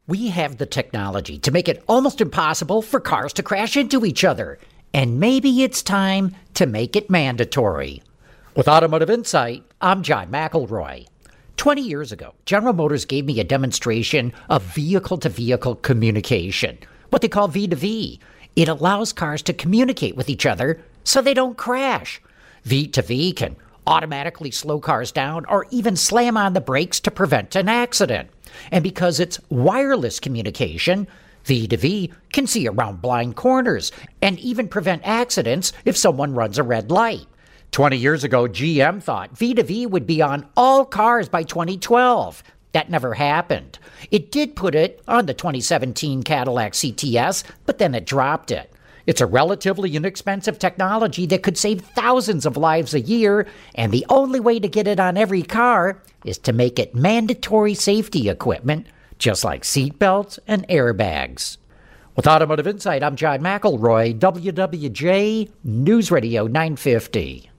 We have the technology to make it almost impossible for cars to crash into each other. And maybe it's time to make it mandatory. With Automotive Insight, I'm John McElroy. 20 years ago, General Motors gave me a demonstration of vehicle-to-vehicle communication, what they call V2V. It allows cars to communicate with each other so they don't crash. V2V can automatically slow cars down or even slam on the brakes to prevent an accident. And because it's wireless communication, V2V can see around blind corners and even prevent accidents if someone runs a red light. 20 years ago, GM thought V2V would be on all cars by 2012. That never happened. It did put it on the 2017 Cadillac CTS, but then it dropped it. It's a relatively inexpensive technology that could save thousands of lives a year, and the only way to get it on every car is to make it mandatory safety equipment, just like seatbelts and airbags. With Automotive Insight, I'm John McElroy, WWJ News Radio 950.